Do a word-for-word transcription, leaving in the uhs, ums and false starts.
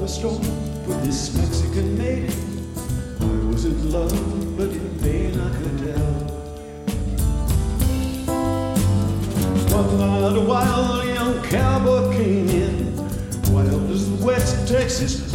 storm for this Mexican maiden. I was in love, but in vain I could tell. One night a wild young cowboy came in, wild as the West Texas